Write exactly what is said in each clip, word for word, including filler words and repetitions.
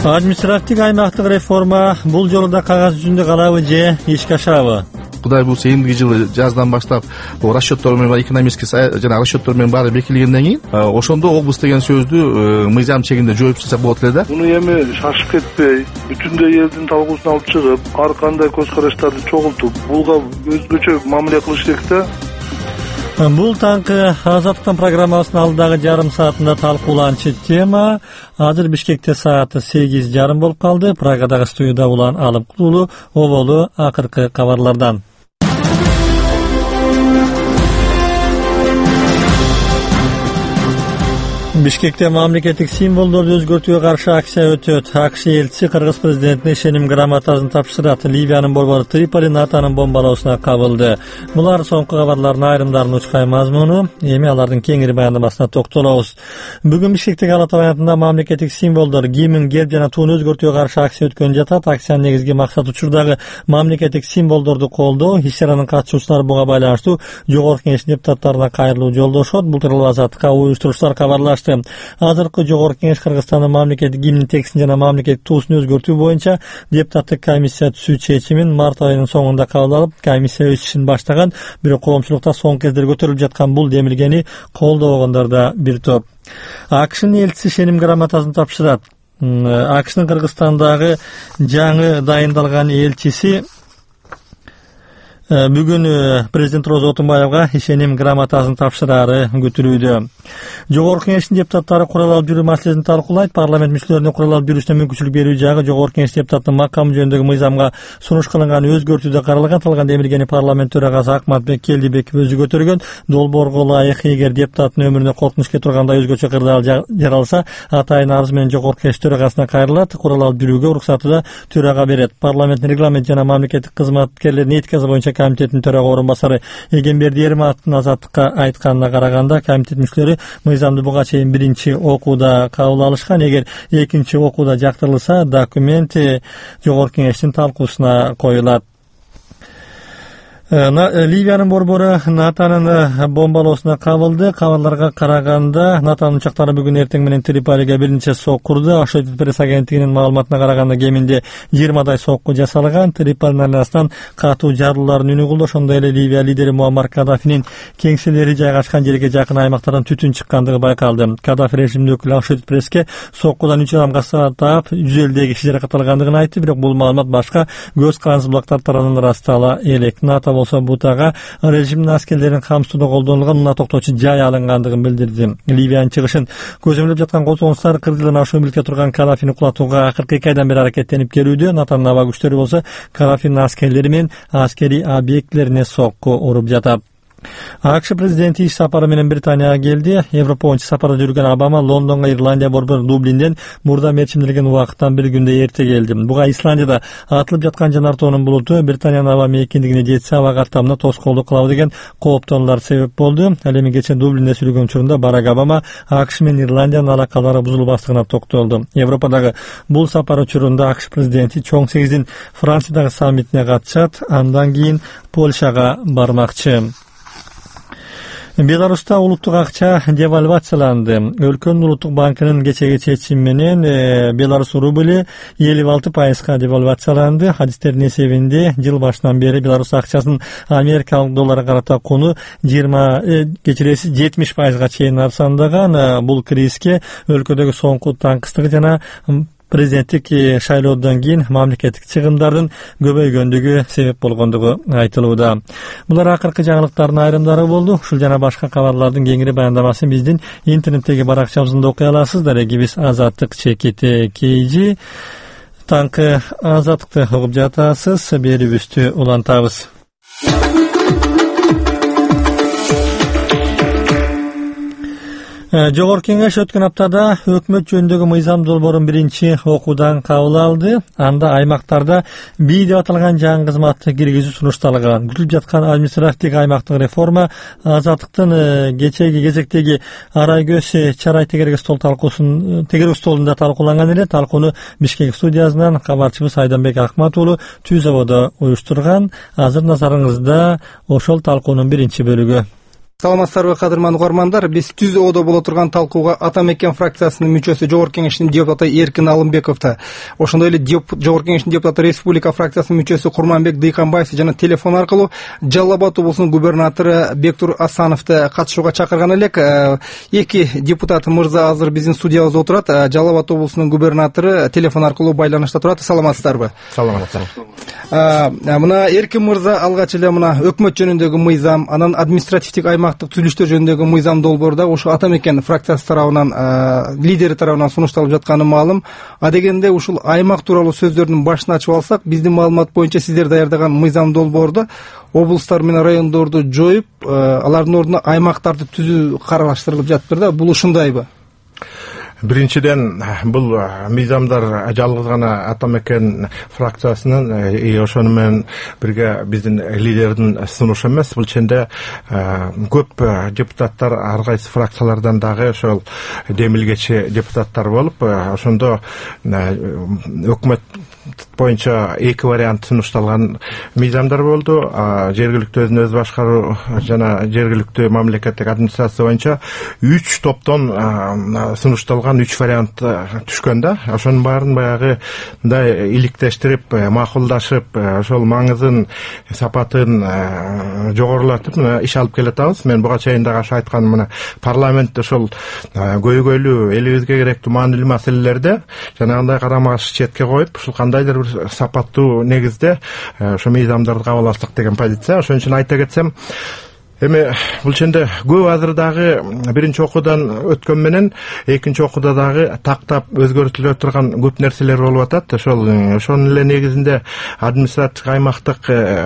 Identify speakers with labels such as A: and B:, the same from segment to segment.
A: Административдик аймактык реформа бул жолу да кагаз жүзүндө калабы же ишке ашабы?
B: Кудай буйрса эмдиги жылы жаздан баштап расчеттор менен экономический жана расчеттор менен баары бекилгенден кийин ошондо облус деген сөздү мыйзам чегинде жоюп чыкса болот эле да.
C: Муну эми шашып кетпей, бүтүндөй элдин талкуусуна алып чыгып, ар кандай көз караштарды чогултуп, буга өзгөчө мамиле кылыш керек да.
A: Бул таңкы Азаттыктын программасынын алдагы жарым саатында талкууланчу тема. Азыр Бишкекте сааты сегиз жарым болуп калды. Прагадагы студияда улан алып кулуу оболу акыркы кабарлардан. Бишкекте мамлекеттик символдорду өзгөртүүгө каршы акция өтөт. АКШ элчиси Кыргыз президентине ишеним грамотасын тапшырат. Ливиянын борбору Триполи НАТОнун бомбалоосуна кабылды. Булар соңку кабарлардын айрымдарынын учкай мазмуну. Эми алардын кеңири баяндамасына токтолобуз. Бүгүн Бишкектеги ала таянатында мамлекеттик символдор, гимн, герб жана туун өзгөртүүгө каршы акция өткөн жатат. Акциянын негизги максаты учурдагы мамлекеттик символдорду колдоо. Иш-чаранын катышуучулары буга байланыштуу Жогорку Кеңештин депутаттарына кайрылуу жолдошот. Бул тууралуу Азаттыкка уюштуруучулар кабарлашты. Азыркы Жогорку Кеңеш Кыргызстандын мамлекеттик гимнин текстин жана мамлекеттик туусун өзгөртүү боюнча депутаттык комиссия түзүү чечимин март айынын соңунда кабыл алып, комиссия өз ишин баштаган, бирок коомчулукта соңку кездер көтөрүлүп жаткан бул демилгени колдобогондор да бир топ. АКШнын элчиси ишеним грамотасын тапшырат. АКШнын Кыргызстандагы жаңы дайындалган элчиси бүгүн президент Роза Отунбаевга ишеним грамотасын тапшырары күтүлүүдө. Жогорку Кеңештин депутаттары курал алып жүрүү маселесин талкуулайт. Парламент мүчөлөрүнө курал алып жүрүүсүнө мүмкүнчүлүк берүү жагы Жогорку Кеңеш депутатынын макамы жөнүндөгү мыйзамга сунуш кылынган өзгөртүүдө каралган. Талган демилгени парламент төрагасы Акматбек Келдибеков өзү көтөргөн. Долбоорго ылайык, эгер депутаттын өмүрүнө коркунуч кетиргандай өзгөчө кырдаал жаралса, атайын арыз менен Жогорку Кеңеш төрагасына кайрылат. Курал алып жүрүүгө уруксаты да төрага берет. Парламенттин регламент жана мамлекеттик кызматкерлердин этикасы боюнча комитеттин төрага орун басары Эгемберди Ерматовдун Азаттыкка айтканына караганда, комитет мүчөлөрү мыйзамды буга чейин биринчи окууда кабыл алышкан. Эгер экинчи окууда жактырылса, документ Жогорку Кеңештин талкуусуна коюлат. Ливиянын борбору НАТОнун бомбалоосуна кабылды. Кабарларга караганда, НАТОнун учактары бүгүн эртең менен Триполиге биринчи сокку урду. Associated Press агенттигинин маалыматына караганда, кеминде жыйырмадай сокку жасалган. Триполинин айланасынан катуу жарылуулардын үнү кылды. Ошондой эле Ливия лидери Муаммар Каддафинин кеңселери жайгашкан жерге жакын аймактардан түтүн чыккандыгы байкалды. Каддафи режимдин өкүлү Associated Press'ке соккудан үч адамга таап, жүз элүүдөй киши жаракат алгандыгын айтты, бирок бул маалымат башка көз карандысыз булактар тарабынан ырастала элек. НАТО болсо бутага режимдин аскерлерин камсыздоодо колдонулган мына токтоочу жай алынгандыгын билдирди. Ливиянын чыгышын көзөмөлдөп жаткан козгонуштар кырк жылдан ашуун милдетке турган Каддафини кулатууга акыркы эки айдан бери аракеттенип келүүдө. НАТОнун аба күчтөрү болсо Каддафинин аскерлери менен аскерий объектилерине сокку уруп жатат. АКШ президенти иш сапары менен Британияга келди. Европа боюнча сапарда жүргөн Обама Лондонго, Ирландия борбору Дублинден мурда мерчимделген убакыттан бир күндө эрте келди. Буга Исландияда атылып жаткан жанартоонун булуту Британиянын аба мейкиндигине жетсе, аба каттамына тоскоолдук кылабы деген кооптонуулар себеп болду. Ал эми кечээ Дублинде сүйлөгөн учурунда Барак Обама АКШ менен Ирландиянын алакалары бузулбастыгына токтолду. Европадагы бул сапар учурунда АКШ президенти чоң сегиздин Франциядагы саммитине катышат, андан кийин Польшага бармакчы. Беларуста улуттук акча девальвацияланды. Өлкөнүн улуттук банкынын кечеги чечими менен Беларусь рубли элүү алты пайызга девальвацияланды. Хадистердин эсебинде жыл башынан бери Беларусь акчасынын америкалык долларга карата куну жыйырма кечиресиз жетимиш пайызга чейин арзандаган. Бул кризиске өлкөдөгү соңку таңкыстыгы жана президенттик шайлоодон кийин мамлекеттик чыгымдардын көбөйгөндүгү себеп болгондугу айтылууда. Булар акыркы жаңылыктардын айрымдары болду. Ушул жана башка кабарлардын кеңири баяндамасын биздин интернеттеги баракчабызда окуй аласыздар. Эгибиз Азаттык чекити кейжи таңкы Азаттыкты угуп жатасыз. Берүүбүздү улантабыз. Жогорку Кеңеш өткөн аптада өкмөт жөнүндөгү мыйзам долбоорун биринчи окуудан кабыл алды. Анда аймактарда бий деп аталган жаңы кызмат киргизүү сунушталган. Күтүлүп жаткан административдик аймактык реформа Азаттыктын кечеги кезектеги арай көз чарай тегерек стол талкуусун тегерек столунда талкууланган эле. Талкууну Бишкек студиясынан кабарчыбыз Айданбек Акмат уулу Түз абада уюштурган. Азыр назарыңызда ошол талкуунун биринчи бөлүгү.
D: Саламатсыздарбы кадырман угармандар, биз түз оодо боло турган талкууга Ата Мекен фракциясынын мүчөсү Жогорку Кеңештин депутаты Эркин Алымбековду, ошондой эле Жогорку Кеңештин депутаты Республика фракциясынын мүчөсү Курманбек Дыйканбаевди жана телефон аркылуу Жалал Абад облусунун губернатору Бектур Асановду катышууга чакырган элек. Эки депутат мырза азыр биздин студиябызда отурат. Жалал Абад облусунун губернатору телефон аркылуу байланышта турат. Саламатсыздарбы?
B: Саламатсыздар.
D: Мына Эркин мырза алгач эле мына өкмөт жөнүндөгү мыйзам, анан административдик аймактык түзүлүштөр жөнүндөгү мыйзам долбоорда ошо Ата Мекен фракциясы тарабынан, лидери тарабынан сунушталып жатканы маалым. А дегенде ушул аймак тууралуу сөздөрдүн башын ачып алсак, биздин маалымат боюнча сиздер даярдаган мыйзам долбоордо облустар менен райондорду жоюп, алардын ордуна аймактарды түзүү каралыштырылып жатыптыр да. Бул ушундайбы?
E: Биринчиден, бул мыйзамдар жалгыз гана Ата Мекен фракциясынын и ошону менен бирге биздин лидердин сунушу эмес. Бул ченде көп депутаттар ар кайсы фракциялардан дагы ошол демилгечи депутаттар болуп, ошондо өкмөт боюнча эки вариант сунушталган мыйзамдар болду. Жергиликтүү өзүн өзү башкаруу жана жергиликтүү мамлекеттик администрация боюнча үч топтон сунушталган үч вариант түшкөн да. Ошонун баарын баягы мындай иликтештирип, макулдашып, ошол маңызын, сапатын жогорулатып иш алып келатабыз. Мен буга чейин дагы айткан, мына парламент ошол көйгөйлүү, элибизге керектүү маанилүү маселелерде жанагындай карама-каршы четке коюп, ушул кандайдыр бир сапаттуу негизде ошо мыйзамдарды кабыл алсак деген позиция. Ошон үчүн айта кетсем, эми бул ченде көп азыр дагы биринчи окуудан өткөн менен экинчи окууда дагы тактап өзгөртүлө турган көп нерселер болуп атат. Ошол ошонун эле негизинде административдик аймактык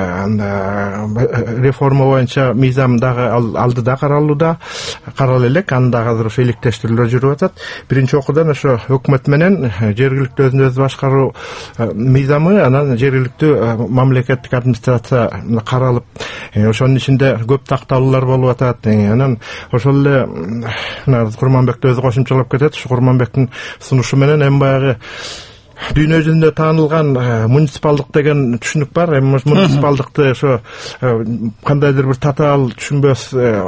E: реформа боюнча мыйзам дагы алдыда каралууда, карала элек, аны дагы азыр ошо иликтештирүүлөр жүрүп атат. Биринчи окуудан ошо өкмөт менен жергиликтүү өзүн өзү башкаруу мыйзамы, анан жергиликтүү мамлекеттик администрация каралып, ошонун ичинде көп такталуулар болуп атат. Анан ошол эле Курманбекти өзү кошумчалап кетет. Ушу Курманбектин сунушу менен эми баягы дүйнө жүзүндө таанылган муниципалдык деген түшүнүк бар. Эми муниципалдыкты ошо кандайдыр бир татаал түшүнбөс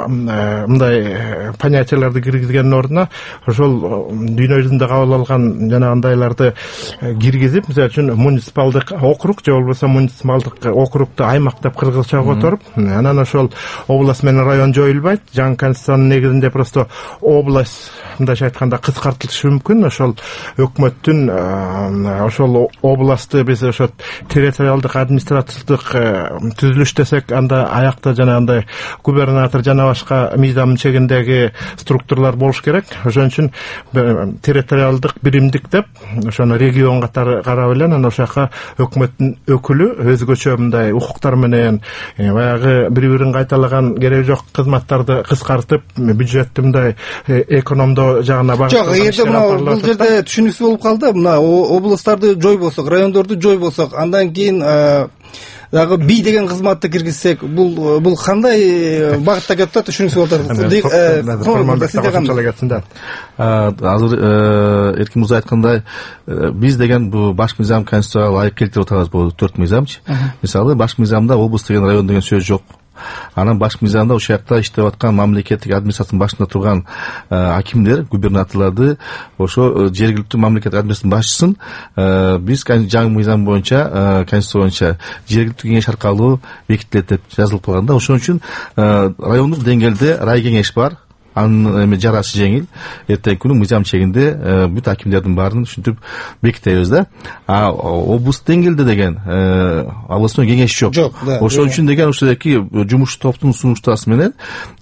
E: мындай понятияларды киргизгендин ордуна ошол дүйнө жүзүндө кабыл алган жанагындайларды киргизип, мисалы үчүн муниципалдык округ же болбосо муниципалдык округду аймак деп кыргызча которуп, анан ошол область менен район жоюлбайт. Жаңы конституциянын негизинде просто область, мындайча айтканда, кыскартылышы мүмкүн. Ошол өкмөттүн ошол областты биз ошо территориалдык административдик түзүлүш десек, анда аякта жанагындай губернатор жана башка мыйзамдын чегиндеги структуралар болуш керек. Ошон үчүн территориалдык биримдик деп ошону регион катары карап эле, анан ошол жака өкмөттүн өкүлү өзгөчө мындай укуктар менен баягы бири-бирин кайталаган кереги жок кызматтарды кыскартып, бюджеттти мындай экономдоо жагына багытталган.
D: Жок, эгерде мына бул жерде түшүнүксүз болуп калды. Мына областтарды жойбосок, райондорду жойбосок, андан кийин дагы бий деген кызматты киргизсек, бул бул кандай багытта кетип атат, түшүнүксүз болуп атат.
B: Азыр Эркин мырза айткандай, биз деген бул баш мыйзам конституцияга ылайык келтирип атабыз бул төрт мыйзамчы. Мисалы, баш мыйзамда область деген, район деген сөз жок. Анан баш мыйзамда ошол жакта иштеп аткан мамлекеттик администрациянын башында турган акимдер, губернаторлорду, ошо жергиликтүү мамлекеттик администрациянын башчысын биз жаңы мыйзам боюнча, конституция боюнча жергиликтүү кеңеш аркылуу бекитилет деп жазылып калган да. Ошон үчүн райондук деңгээлде рай кеңеш бар. Анын эми жарасы жеңил. Эртең күнү мыйзам чегинде бүт акимдердин баарын түшүнтүп бекитебиз да. А облус деңгээлде деген областной кеңеш жок. Ошон үчүн деген ушундагы жумуш топтун сунуштасы менен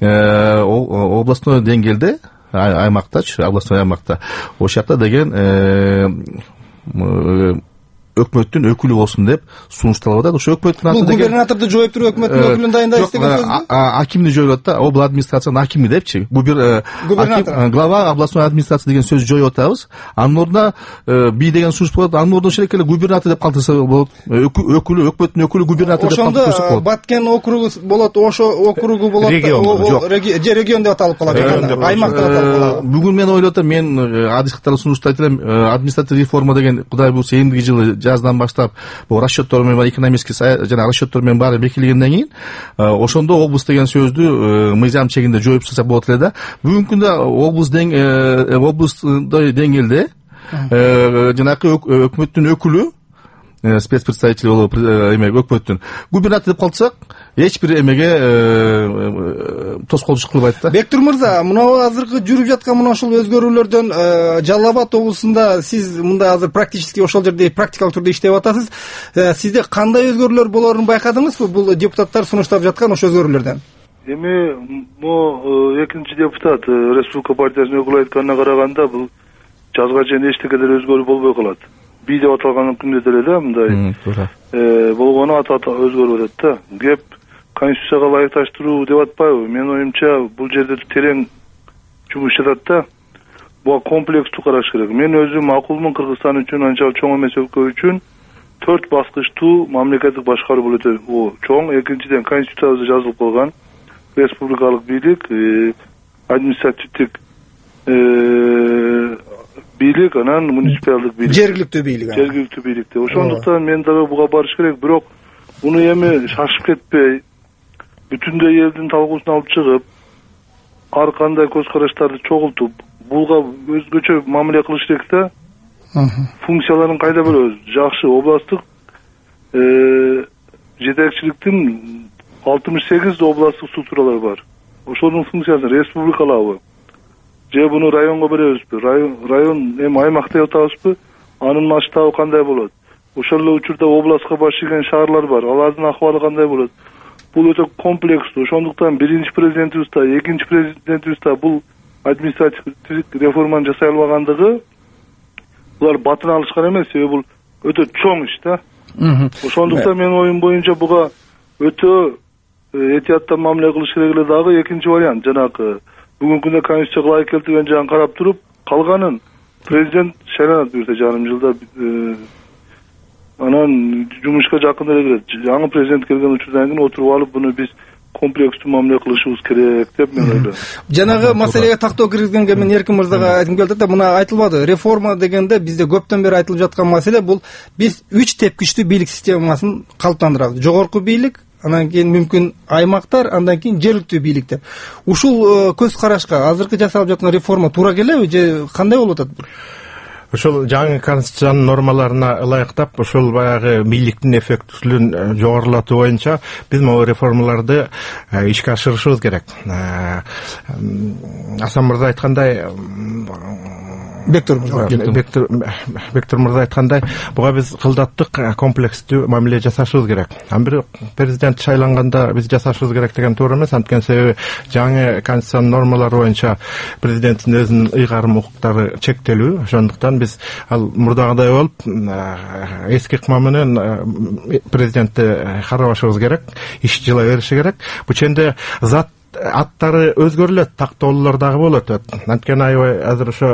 B: областной деңгээлде, аймактачы, областной аймакта ошол жакта деген өкмөттүн өкүлү болсун деп сунушталып атат. Ошо өкмөттүн аты
D: деген губернаторду жоюп туруп өкмөттүн өкүлүн дайындайбыз деген сөзбү?
B: Акимди жоюп атат да, обл администрациянын акими депчи. Губернатор, глава областной администрация деген сөз жоюп атабыз. Анын ордуна бий деген сунуш болот. Анын ордуна шелеке эле губернатор деп калтырса болот. Өкүлү, өкмөттүн өкүлү губернатор деп калтырса болот.
D: Ошондо Баткен округу болот, ошо округу болот. Же регион деп аталып калат, аймак деп аталып калат.
B: Бүгүн мен ойлоп атам, мен адистиктерге сунуштайт элем, административдик реформа деген Кудай буйрса эмдиги жылы жаздан баштап бул расчеттор менен экономический жана расчеттор менен баары бекилгенден кийин ошондо облус деген сөздү мыйзам чегинде жоюп чыкса болот эле да. Бүгүнкү күндө облус облустуй деңгээлде жанакы өкмөттүн өкүлү спецпредставитель болуп эме өкмөттүн губернатор деп калсак эч бир эмеге тоскоолдук кылбайт да.
D: Бектур мырза, мына азыркы жүрүп жаткан мына ушул өзгөрүүлөрдөн Жалал Абад облусунда сиз мында азыр практически ошол жерде практикалык түрдө иштеп атасыз. Сизде кандай өзгөрүүлөр болоорун байкадыңызбы бул депутаттар сунуштап жаткан ошол өзгөрүүлөрдөн?
C: Эми могу экинчи депутат Республика партиясынын өкүлү айтканына караганда бул жазга чейин эчтекелер өзгөрүү болбой калат. Би деп аталган күндө деле да мындай э болгону ата өзгөрүп атат да. Кеп конституцияга ылайыкташтыруу деп атпайбы? Менин оюмча бул жерде терең жумуш жатат да. Буга комплекстүү караш керек. Мен өзүм макулмун, Кыргызстан үчүн анчалык чоң эмес өлкө үчүн төрт баскычтуу мамлекеттик башкаруу болот. Чоң экинчиден конституциябызда жазылып калган республикалык бийлик, административдик бийлик, анан муниципалдык бийлик,
D: жергиликтүү бийлик,
C: жергиликтүү бийликте. Ошондуктан мен дагы буга барыш керек, бирок муну эми шашып кетпей, бүтүндөй элдин талкуусуна алып чыгып, ар кандай көз караштарды чогултуп, буга өзгөчө мамиле кылыш керек да. Функцияларын кайда бөлөбүз? Жакшы областтык жетекчиликтин алтымыш сегиз областтык структуралар бар. Ошонун функциясын республикалабы? Же буну районго беребизби? Район район эми аймак деп атабызбы? Анын масштабы кандай болот? Ошол эле учурда областка баш ийген шаарлар бар. Алардын акыбалы кандай болот? Бул өтө комплекстүү. Ошондуктан биринчи президентибиз да, экинчи президентибиз да бул административдик реформаны жасай албагандыгы булар батын алышкан эмес, себеби бул өтө чоң иш да. Ошондуктан менин оюм боюнча буга өтө этияттан мамиле кылыш керек эле. Дагы экинчи вариант жанагы бүгүнкү күндө конституцияга ылайык келтирген жагын карап туруп, калганын президент шайланат буюрса жарым жылда, анан жумушка жакында эле кирет. Жаңы президент келген учурдан кийин отуруп алып, буну биз комплекстүү мамиле кылышыбыз керек деп мен ойлойм.
D: Жанагы маселеге тактоо киргизгенге мен Эркин мырзага айткым келди да, мына айтылбады. Реформа дегенде бизде көптөн бери айтылып жаткан маселе бул биз үч тепкичтүү бийлик системасын калыптандырабыз. Жогорку бийлик, анан кийин мүмкүн аймактар, андан кийин жергиликтүү бийлик деп. Ушул көз карашка азыркы жасалып жаткан реформа туура келеби же кандай болуп атат бул?
E: Ошол жаңы конституциянын нормаларына ылайыктап, ошол баягы бийликтин эффектүүлүгүн жогорулатуу боюнча биз могу реформаларды ишке ашырышыбыз керек. Асан мырза айткандай, Бектур мырза Бектур Бектур мырза айткандай, буга биз кылдаттык комплекстүү мамиле жасашыбыз керек. Ан бир президент шайланганда биз жасашыбыз керек деген туура эмес. Анткени себеби жаңы конституциянын нормалары боюнча президенттин өзүнүн ыйгарым укуктары чектелүү. Ошондуктан биз ал мурдагыдай болуп эски ыкма менен президентти карабашыбыз керек, иш жыла бериши керек. Бул ченде зат аттары өзгөрүлөт, тактоолор дагы болот. Анткени аябай азыр ошо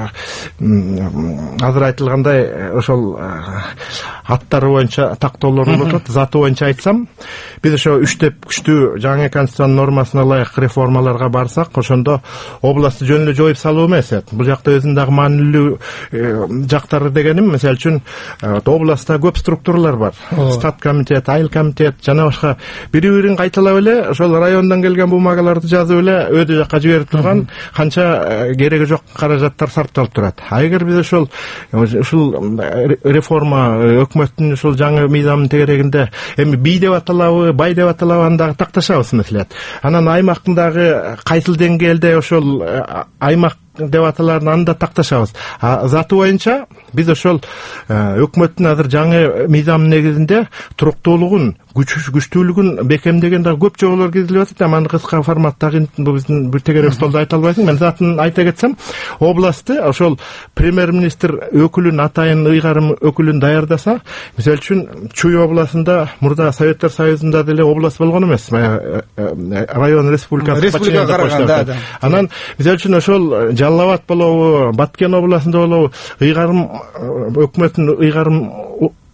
E: азыр айтылгандай ошол аттары боюнча тактоолор болуп атат. Заты боюнча айтсам, биз ошо үч тепкичтүү жаңы конституциянын нормасына ылайык реформаларга барсак, ошондо областты жөн эле жоюп салуу эмес. Бул жакта өзүнүн дагы маанилүү жактары дегеним, мисалы үчүн областта көп структуралар бар. Стат комитет, айыл комитет жана башка бири-бирин кайталап эле ошол райондон келген бумагаларды жазып эле өйдө жакка жиберип турган канча кереги жок каражаттар сарпталып турат. А эгер биз ошол ушул реформа өкмөттүн ушул жаңы мыйзамдын тегерегинде эми бий деп аталабы, бай деп аталабы, аны дагы такташабыз мисалет. Анан аймактын дагы кайсыл деңгээлде ошол аймак деп аталарын аны да такташабыз. А заты боюнча биз ошол өкмөттүн азыр жаңы мыйзамдын негизинде туруктуулугун, күчтүүлүгүн бекемдеген дагы көп жоболор киргизилип атат. Аны кыска форматтагы бул биздин бир тегерек столдо айта албайсың. Мен затын айта кетсем, областты ошол премьер-министр өкүлүн, атайын ыйгарым өкүлүн даярдаса, мисалы үчүн Чуй областында мурда Советтер Союзунда деле област болгон эмес, район республикасы
D: республика караганда.
E: Анан мисалы үчүн ошол Жалал Абад болобу, Баткен областында болобу, ыйгарым өкмөттүн ыйгарым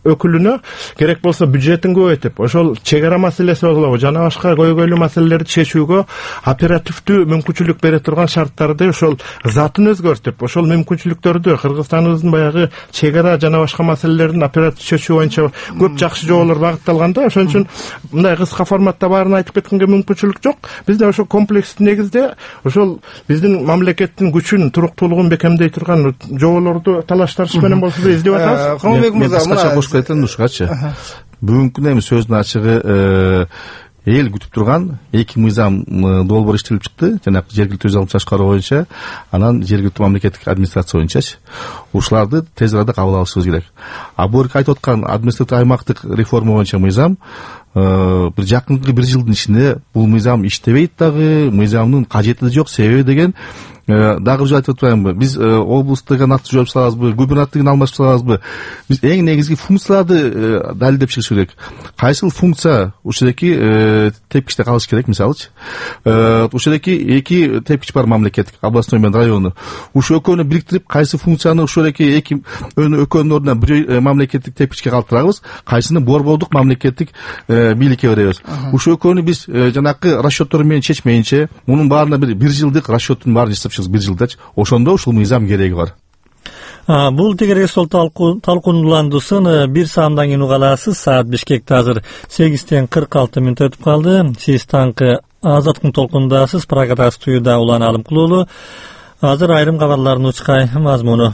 E: өкүлүнө керек болсо бюджетин көбөйтүп ошол чек ара маселеси болобу жана башка көйгөйлүү маселелерди чечүүгө оперативдүү мүмкүнчүлүк бере турган шарттарды ошол затын өзгөртүп ошол мүмкүнчүлүктөрдү Кыргызстаныбыздын баягы чек ара жана башка маселелердин оперативдүү чечүү боюнча көп жакшы жоболор багытталган да ошон үчүн мындай кыска форматта баарын айтып кеткенге мүмкүнчүлүк жок. Бизде ошол комплекстүү негизде ошол биздин мамлекеттин күчүн туруктуулугун бекемдей турган жоболорду талаштарыш менен болсо да издеп атабыз.
D: Курманбек мырза,
B: мына кетен ушкачы бүгүнкү эми сөздүн ачыгы эл күтүп турган эки мыйзам долбоор иштелип чыкты жанагы жергиликтүү өз алдын чыгаруу боюнча анан жергиликтүү мамлекеттик администрация боюнчачы ушуларды тез арада кабыл алышыбыз керек. А буерге айтып аткан административдик аймактык реформа боюнча мыйзам бир жакынкы бир жылдын ичинде бул мыйзам иштебейт дагы, мыйзамдын кажети жок, себеби деген дагы бир айтып атпаймынбы, биз облустуга аты жооп салабызбы, губернатордугун алмашып салабызбы, биз эң негизги функцияларды далилдеп чыгыш керек. Кайсыл функция ушедеки тепкичте калыш керек, мисалычы ушедеки эки тепкич бар мамлекеттик, областной менен району, ушу экөөнү бириктирип кайсы функцияны ушедеки эки экөөнүн ордуна бир мамлекеттик тепкичке калтырабыз, кайсыны борбордук мамлекеттик бийликке беребиз. Ушу экөөнү биз жанакы расчеттор менен чечмейинче, мунун баарына бир бир жылдык расчеттун баарын жасап чыгып бир жылдачы, ошондо ушул мыйзам кереги бар.
A: Бул тегерек сол талкууландуусын бир саамдан кийин уга аласыз. Саат Бишкекте азыр сегизден кырк алты мүнөт өтүп калды. Сиз таңкы Азаттыктын толкунундасыз. Программа студияда Улан Алымкулуулу. Азыр айрым кабарлардын учкай мазмуну.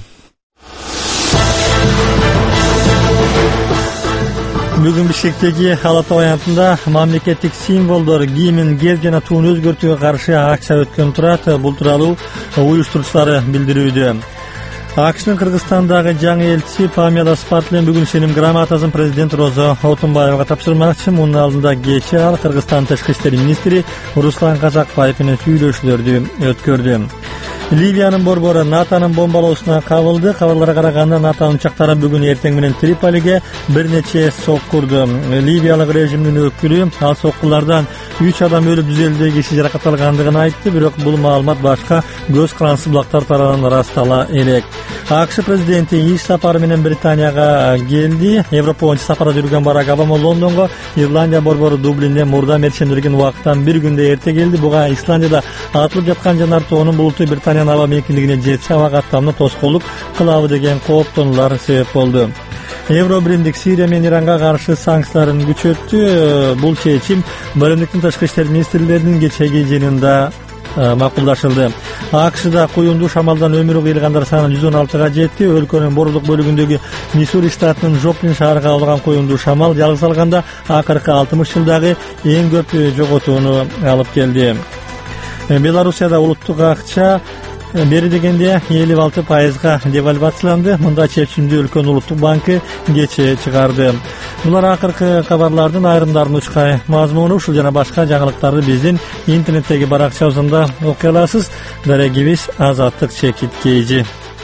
A: Бүгүн Бишкектеги Ала Тоо аянтында мамлекеттик символдор, гимн, герб жана туун өзгөртүүгө каршы акча өткөн турат. Бул тууралуу уюштуруучулары билдирүүдө. АКШнын Кыргызстандагы жаңы элчиси Памела Спартлен бүгүн ишеним грамотасын президент Роза Отунбаевага тапшырмакчы. Мунун алдында кечээ ал Кыргызстан тышкы иштер министри Руслан Казакбаев менен сүйлөшүүлөрдү өткөрдү. Ливиянын борбору Натанын бомбалоосуна кабылды. Кабарларга караганда Натан учактары бүгүн эртең менен Триполиге бир нече соккурду. Ливиялык режимдин өкүлү ал соккулардан үч адам өлүп, жүз элүү киши жаракат алгандыгын айтты, бирок бул маалымат башка көз карандысыз булактар тарабынан ырастала элек. АКШ президенти иш сапары менен Британияга келди. Европа боюнча сапарда жүргөн Барак Обама Лондонго, Ирландия борбору Дублинде мурда мерчендирген убакыттан бир күндө эрте келди. Буга Исландияда атылып жаткан жанар тоонун булуту Британиянын аба мейкиндигине жетсе, аба каттамына тоскоолдук кылабы деген кооптонуулар себеп болду. Евро биримдик Сирия менен Иранга каршы санкцияларын күчөттү. Бул чечим Бөлүмдүктүн тышкы иштер министрлеринин кечеги жыйынында макулдашылды. АКШда куюмдуу шамалдан өмүрү кыйылгандар саны жүз он алтыга жетти. Өлкөнүн борбордук бөлүгүндөгү Миссури штатынын Жоплин шаарына кабылган куюмдуу шамал жалгыз алганда акыркы алтымыш жылдагы эң көп жоготууну алып келди. Белоруссияда улуттук акча бери дегенде элүү алты пайызга девальвацияланды. Мында чечимди өлкөнүн улуттук банкы кечээ чыгарды. Булар акыркы кабарлардын айрымдарын учкай мазмуну. Ушул жана башка жаңылыктарды биздин интернеттеги баракчабызда окуй аласыз. Дарегибиз Азаттык чекит кейжи.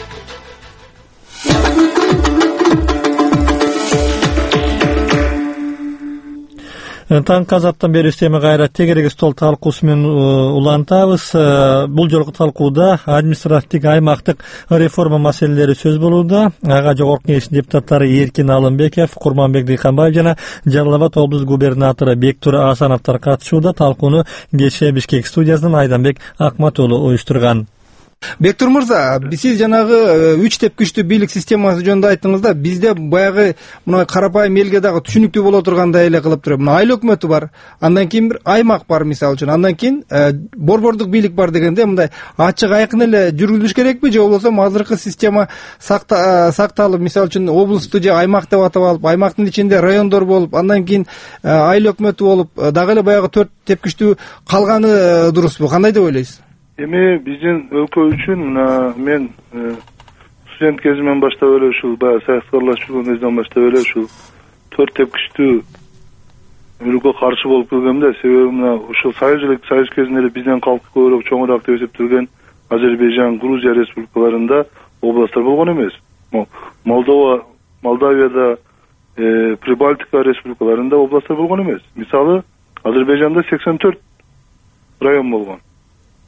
A: Таң казаттан бери үстеме кайра тегерек стол талкуусу менен улантабыз. Бул жолку талкууда административдик аймактык реформа маселелери сөз болууда. Ага жогорку кеңештин депутаттары Эркин Алымбеков, Курманбек Дыйканбаев жана Жалал Абад облус губернатору Бектур Асановдор катышууда. Талкууну кечээ Бишкек студиясынан Айданбек Акматуулу уюштурган.
D: Бектур мырза, сиз жанагы үч тепкичтүү бийлик системасы жөнүндө айттыңыз да, бизде баягы мына карапайым элге дагы түшүнүктүү боло тургандай эле кылып туруп, мына айыл өкмөтү бар, андан кийин бир аймак бар мисалы үчүн, андан кийин борбордук бийлик бар дегенде мындай ачык айкын эле жүргүзүлүш керекпи, же болбосо азыркы система сакталып, мисалы үчүн облусту же аймак деп атап алып, аймактын ичинде райондор болуп, андан кийин айыл өкмөтү болуп, дагы эле баягы төрт тепкичтүү калганы дурусбу? Кандай деп ойлойсуз?
C: Эми биздин өлкө үчүн мына мен студент кезимден баштап эле ушул баягы саясаткерлашып жүргөн кезден баштап эле ушул төрт тепкичтүү өлкө каршы болуп келгем да. Себеби мына ушул союз элек союз кезинде эле бизден калк көбүрөөк чоңураак деп эсептелген Азербайжан, Грузия республикаларында областтар болгон эмес. Молдова, Молдавияда, Прибалтика республикаларында областтар болгон эмес. Мисалы Азербайжанда сексен төрт район болгон.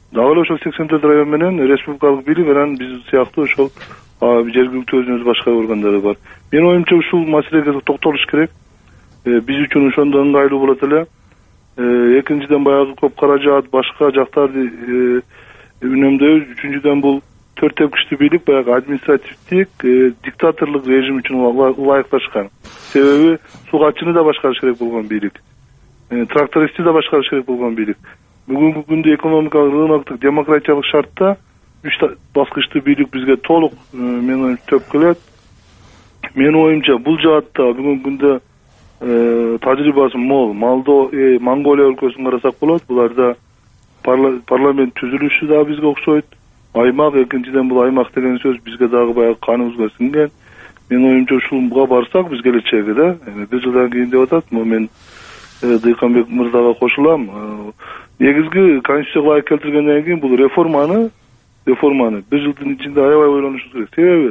C: дагы эле ошол сексен төрт район менен республикалык бийлик анан биз сыяктуу ошол жергиликтүү өзүн өзү башкаруу органдары бар. Менин оюмча ушул маселеге токтолуш керек. Биз үчүн ошондо ыңгайлуу болот эле. Экинчиден баягы көп каражат башка жактарды үнөмдөбүз. Үчүнчүдөн бул төрт тепкичтүү бийлик баягы административдик диктаторлук режим үчүн ылайыкташкан. Себеби сугатчыны да башкарыш керек болгон бийлик, трактористти да башкарыш керек болгон бийлик. Бүгүнкү күндө экономикалык рыноктук демократиялык шартта үч баскычтуу бийлик бизге толук менин оюмча төп келет. Менин оюмча бул жаатта бүгүнкү күндө тажрыйбасы мол. Молдо Монголия өлкөсүн карасак болот. Буларда парламент түзүлүшү да бизге окшойт. Аймак, экинчиден бул аймак деген сөз бизге дагы баягы каныбызга сиңген. Менин оюмча ушулга барсак биз келечегиде бир жылдан кийин деп атат. Мен Дыйканбек мырзага кошулам. Негизги конституцияга ылайык келтиргенден кийин бул реформаны реформаны бир жылдын ичинде аябай ойлонушубуз керек. Себеби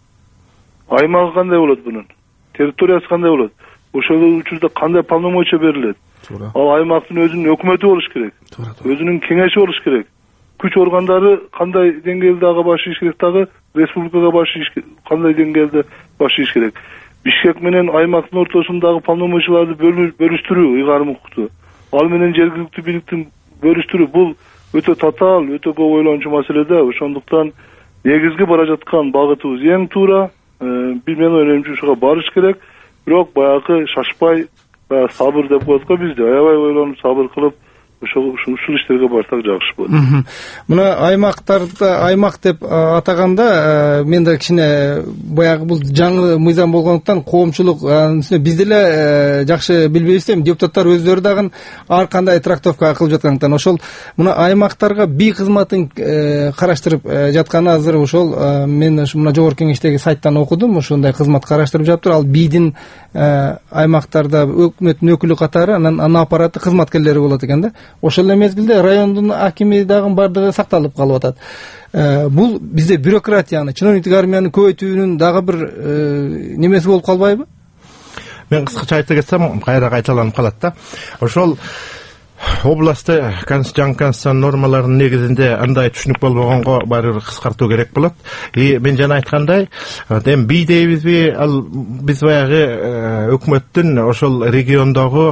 C: аймагы кандай болот бунун? Территориясы кандай болот? Ошол учурда кандай полномочия берилет? Ал аймактын өзүнүн өкмөтү болуш керек. Өзүнүн кеңеши болуш керек. Күч органдары кандай деңгээлде ага баш ийиш керек, дагы республикага баш ийиш кандай деңгээлде баш ийиш керек. Бишкек менен аймактын ортосундагы полномочияларды бөлүштүрүү ыйгарым укукту. Ал менен жергиликтүү бийликтин бөлүштүрүү бул өтө татаал, өтө көп ойлончу маселеде. Ошондуктан негизги бара жаткан багытыбыз эң туура. Мен оюмча ушуга барыш керек. Бирок баягы шашпай, баягы сабыр деп коет го бизде. Аябай ойлонуп сабыр кылып ушул ушул иштерге барсак жакшы болот.
D: Мына аймактарды аймак деп атаганда мен да кичине баягы бул жаңы мыйзам болгондуктан коомчулук биз деле жакшы билбейбиз дейм. Депутаттар өздөрү дагы ар кандай трактовка кылып жаткандыктан ошол мына аймактарга бий кызматын караштырып жатканы азыр ошол мен мына жогорку кеңештеги сайттан окудум. Ошондой кызмат караштырып жатыптыр. Ал бийдин аймактарда өкмөттүн өкүлү катары анан ана аппараты кызматкерлери болот экен да. Ошол эле мезгилде райондун акими дагы бардыгы сакталып калып атат. Бул бизде бюрократияны, чиновниктик армияны көбөйтүүнүн дагы бир немеси болуп калбайбы?
E: Мен кыскача айта кетсем, кайра кайталанып калат да. Ошол областты жаңы конституциянын нормаларынын негизинде андай түшүнүк болбогонго баары бир кыскартуу керек болот. И мен жана айткандай, эми бий дейбизби, ал биз баягы өкмөттүн ошол региондогу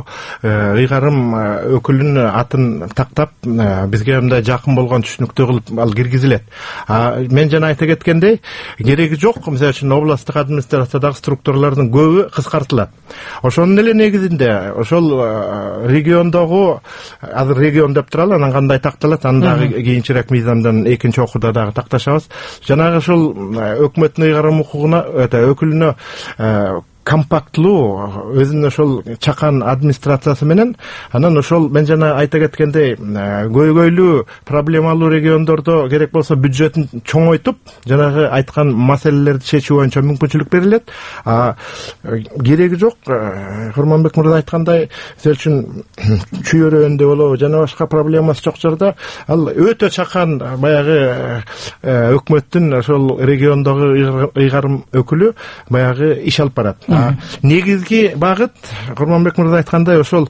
E: ыйгарым өкүлүнүн атын тактап бизге мындай жакын болгон түшүнүктүү кылып ал киргизилет. Мен жана айта кеткендей, кереги жок. Мисалы үчүн областтык администрациядагы структуралардын көбү кыскартылат. Ошонун эле негизинде ошол региондогу азыр регион деп туралы, анан кандай такталат, аны дагы кийинчерээк мыйзамдан экинчи окууда дагы такташабыз. Жанагы ошол өкмөттүн ыйгарым укугуна, өкүлүнө компактлуу өзүнүн ошол чакан администрациясы менен, анан ошол мен жана айта кеткендей көйгөйлүү проблемалуу региондордо керек болсо бюджетин чоңойтуп жанагы айткан маселелерди чечүү боюнча мүмкүнчүлүк берилет. Кереги жок, Курманбек мырза айткандай, мисалы үчүн чүйөрөндө болобу жана башка проблемасы жок жерде ал өтө чакан баягы өкмөттүн ошол региондогу ыйгарым өкүлү баягы иш алып барат. Негизги багыт Курманбек мырза айткандай ошол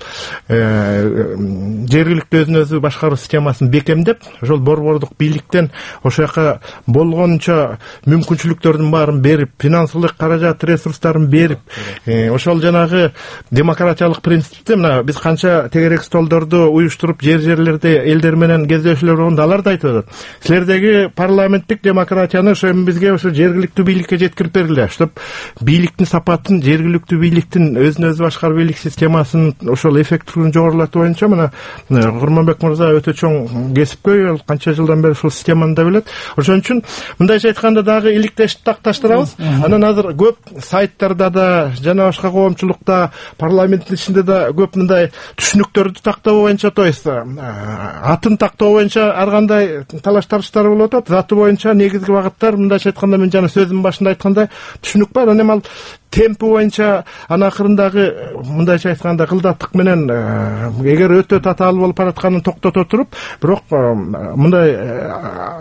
E: жергиликтүү өзүн өзү башкаруу системасын бекемдеп, ошол борбордук бийликтен ошол жака болгончо мүмкүнчүлүктөрдүн баарын берип, финансылык каражат ресурстарын берип, ошол жанагы демократиялык принципти мына биз канча тегерек столдорду уюштуруп жер-жерлерде элдер менен кездешүүлөр болгондо алар да айтып атат. Силердеги парламенттик демократияны ошо бизге ошо жергиликтүү бийликке жеткирип бергиле, чтобы бийликтин сапатын, жергиликтүү бийликтин өзүн өзү башкаруу бийлик системасынын ошол эффектүүлүгүн жогорулатуу боюнча мына Курманбек мырза өтө чоң кесипкөй, канча жылдан бери ушул системаны да билет. Ошон үчүн мындайча айтканда дагы иликтешип такташтырабыз. Анан азыр көп сайттарда да жана башка коомчулукта, парламенттин ичинде да көп мындай түшүнүктөрдү тактоо боюнча, то есть атын тактоо боюнча ар кандай талаш тарыштар болуп атат. Заты боюнча негизги багыттар мындайча айтканда мен жана сөзүмдүн башында айткандай түшүнүк бар. Анан ал темпи боюнча анан акырындагы мындайча айтканда кылдаттык менен эгер өтө татаал болуп баратканын токтото туруп, бирок мындай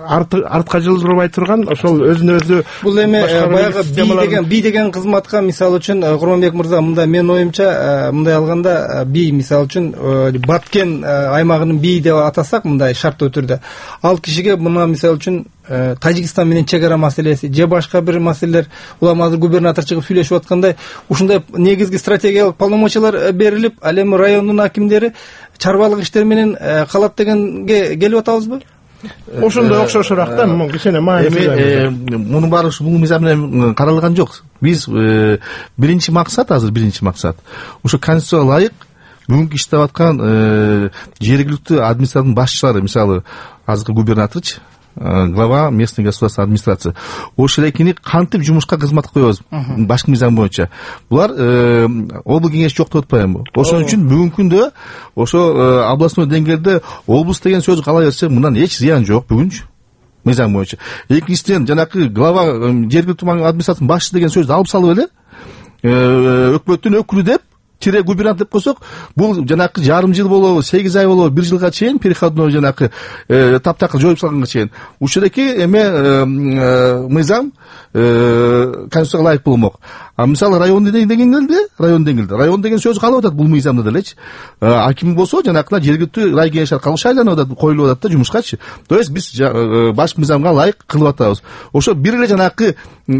E: артка жылдырбай турган ошол өзүнө өзү
D: бул эми баягы би деген би деген кызматка мисалы үчүн Курманбек мырза, мындай менин оюмча, мындай алганда би мисалы үчүн Баткен аймагынын бии деп атасак, мындай шарттуу түрдө ал кишиге мына мисалы үчүн Тажикстан менен чек ара маселеси же башка бир маселелер, улам азыр губернатор чыгып сүйлөшүп аткандай ушундай негизги стратегиялык полномочиялар берилип, ал эми райондун акимдери чарбалык иштер менен калат дегенге келип атабызбы?
E: Ошондой окшошураак да, кичине
B: эми мунун баары ушу бул мыйзам менен каралган жок. Биз биринчи максат азыр биринчи максат ушу конституцияга ылайык бүгүнкү иштеп аткан жергиликтүү администрациянын башчылары, мисалы азыркы губернаторчу, глава местной государственной администрации, ошол экини кантип жумушка кызмат коебуз башкы мыйзам боюнча. Булар облус кеңеш жок деп атпайбы? Ошон үчүн бүгүнкү күндө ошо областной деңгээлде облус деген сөз кала берсе, мындан эч зыян жок бүгүнчү мыйзам боюнча. Экинчиден, жанакы глава жергиликтүү администрациянын башчысы деген сөздү алып салып эле өкмөттүн өкүлү деп тире губернатор деп койсок, бул жанакы жарым жыл болобу, сегиз ай болобу, бир жылга чейин переходной жанакы таптакыр жоюп салганга чейин ушундайки эме мыйзам конституцияга ылайык болмок. А мисалы район деңгээлде, район деңгээлде, район деген сөз калып атат бул мыйзамда делечи. Аким болсо жанакына жергиликтүү рай кеңеш аркылуу шайланып атат, коюлуп атат да жумушкачы. То есть биз башкы мыйзамга ылайык кылып атабыз. Ошо бир эле жанакы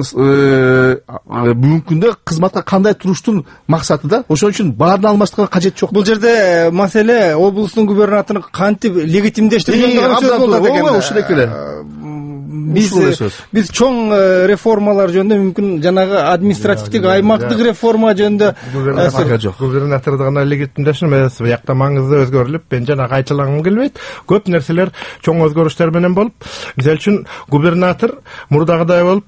B: бүгүнкү күндө кызматка кандай туруштун максаты да. Ошон үчүн баарын алмаштырганга кажет жок.
D: Бул жерде маселе облустун губернаторун кантип легитимдештирген сөз болду деген.
B: Ошол эле.
D: Биз биз чоң реформалар жөнүндө мүмкүн жанагы административдик аймактык реформа жөнүндө
E: губернаторду гана легитимдешим эмес, буякта маңызды өзгөрүлүп, мен жанагы айтылгым келбейт. Көп нерселер чоң өзгөрүштөр менен болуп, мисалы үчүн губернатор мурдагыдай болуп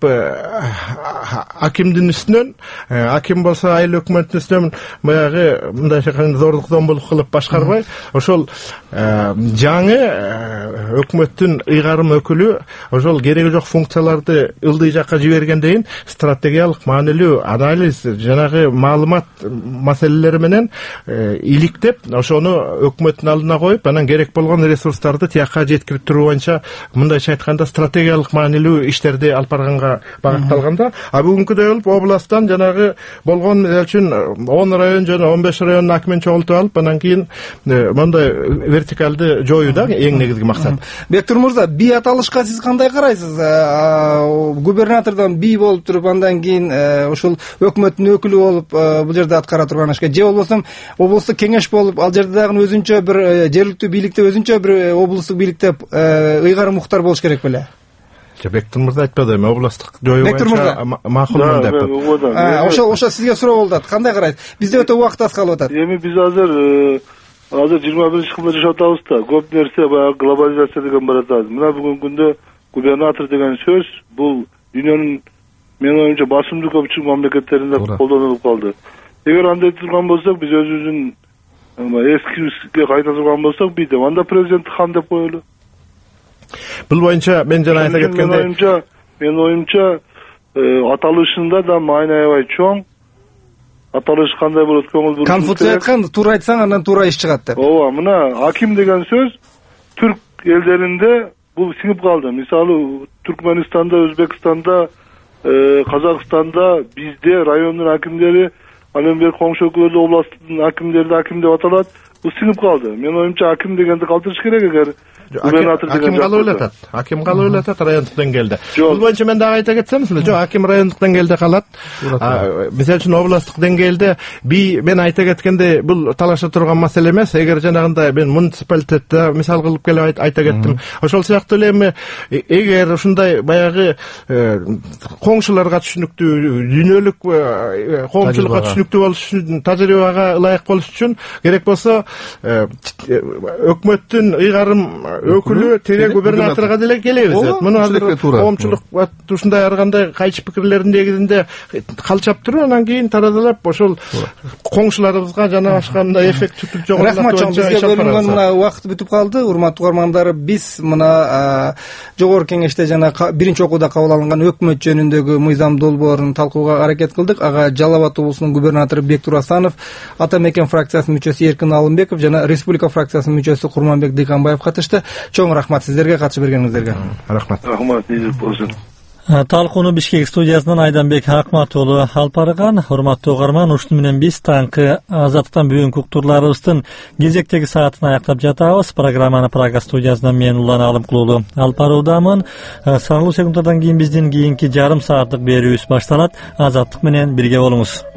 E: акимдин үстүнөн, аким болсо айыл өкмөттүн үстүнөн баягы мындай зордук зомбулук кылып башкарбай, ошол жаңы өкмөттүн ыйгарым өкүлү ошол кереги жок функцияларды ылдый жакка жибергенден кийин стратегиялык маанилүү анализ, жанагы маалымат маселелери менен иликтеп, ошону өкмөттүн алдына коюп, анан керек болгон ресурстарды тияка жеткирип туруу боюнча, мындайча айтканда стратегиялык маанилүү иштерди алып барганга багытталганда, а бүгүнкүдөй болуп областтан жанагы болгон мисалы үчүн он район жана он беш райондун акимин чогултуп алып, анан кийин мондай вертикалды жоюу да эң негизги максат.
D: Бектур мырза, би аталышка сиз кандай карайсыз? Губернатордон би болуп туруп, андан кийин ушул өкмөттүн өкүлү болуп бул жерде аткара турган ишке, же болбосо облустук кеңеш болуп, ал жерде дагы өзүнчө бир жергиликтүү бийликте, өзүнчө бир облустук бийликте ыйгарым уктар болуш керек беле?
E: Бектур мырза айтпады, эми областык жою боюнча макулмун деп.
D: Ошо ошо сизге суроо болуп атат. Кандай карайсыз? Бизде өтө убакыт аз калып атат.
C: Эми биз азыр азыр жыйырма биринчи кылымда жашап атабыз да, көп нерсе баягы глобализация деген бар атат. Мына бүгүнкү күндө губернатор деген сөз бул дүйнөнүн менин оюмча басымдуу көпчүлүк мамлекеттеринде колдонулуп калды. Эгер андай турган болсок, биз өзүбүздүн эскибизге кайта турган болсок, бий деп, анда президентти хан деп коелу.
E: Бул боюнча мен жана айта кеткендей,
C: менин оюмча, менин оюмча аталышында да маани аябай чоң. Аталыш кандай болот, көңүл буруш.
D: Конфуций айткан, туура айтсаң, андан туура иш чыгат деп.
C: Ооба, мына аким деген сөз түрк элдеринде бул сиңип калды. Мисалы Түркмөнстанда, Өзбекстанда, Казакстанда бизде райондун акимдери, андан бери коңшу өлкөлөрдө областтын акимдери аким деп аталат. Бул сиңип калды. Менин оюмча аким дегенди калтырыш керек. Эгер губернатор деген
E: аким калып эле атат. Аким калып эле атат райондук деңгээлде. Бул боюнча мен дагы айта кетсем, жок, аким райондук деңгээлде калат. Мисалы үчүн областтык деңгээлде би мен айта кеткендей, бул талаша турган маселе эмес. Эгер жанагындай мен муниципалитетте мисал кылып келип айта кеттим. Ошол сыяктуу эле эми эгер ушундай баягы коңшуларга түшүнүктүү, дүйнөлүк коомчулукка түшүнүктүү болуш үчүн, тажрыйбага ылайык болуш үчүн керек болсо өкмөттүн ыйгарым өкүлү тире губернаторго деле келебиз. Муну азыр коомчулук ушундай ар кандай кайчы пикирлердин негизинде калчап туруп, анан кийин таразалап ошол коңшуларыбызга жана башка мындай эффективдүү жогорулат.
D: Рахмат чоң, бизге бөлүнгөн мына убакыт бүтүп калды. Урматтуу угармандар, биз мына жогорку кеңеште жана биринчи окууда кабыл алынган өкмөт жөнүндөгү мыйзам долбоорун талкууга аракет кылдык. Ага Жалал Абад облусунун губернатору Бектур Асанов, Ата Мекен фракциясынын мүчөсү Эркин Алымбеков жана Республика фракциясынын мүчөсү Курманбек Дыйканбаев катышты. Чоң рахмат сиздерге катышып бергениңиздерге.
E: Рахмат.
C: Рахмат, ийгилик болсун.
A: Талкууну Бишкек студиясынан Айданбек Акмат уулу алып барган. Урматтуу угарман, ушуну менен биз таңкы азаттыктан бүгүнкү уктурларыбыздын кезектеги саатын аяктап жатабыз. Программаны Прага студиясынан мен Улан Алымкулуу алып баруудамын. Саналуу секунддардан кийин биздин кийинки жарым сааттык берүүбүз башталат. Азаттык менен бирге болуңуз.